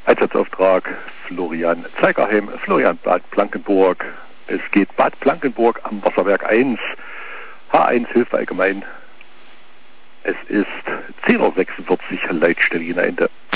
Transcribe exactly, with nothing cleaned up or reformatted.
Einsatzauftrag Florian Zeigerheim, Florian Bad Blankenburg. Es geht Bad Blankenburg am Wasserwerk eins, H eins Hilfe allgemein. Es ist zehn Uhr sechsundvierzig, Leitstelle Ende.